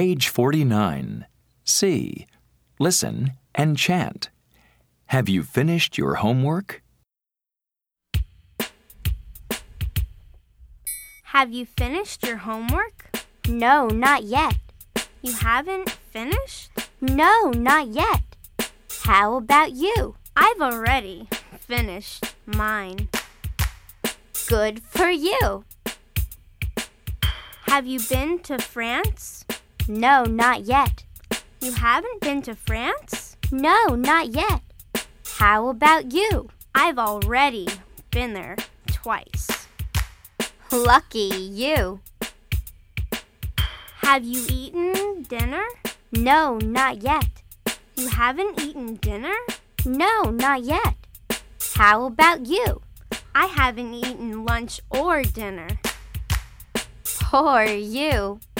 Page 49. C. Listen and chant. Have you finished your homework? Have you finished your homework? No, not yet. You haven't finished? No, not yet. How about you? I've already finished mine. Good for you. Have you been to France? No, not yet. You haven't been to France? No, not yet. How about you? I've already been there twice. Lucky you. Have you eaten dinner? No, not yet. You haven't eaten dinner? No, not yet. How about you? I haven't eaten lunch or dinner. Poor you.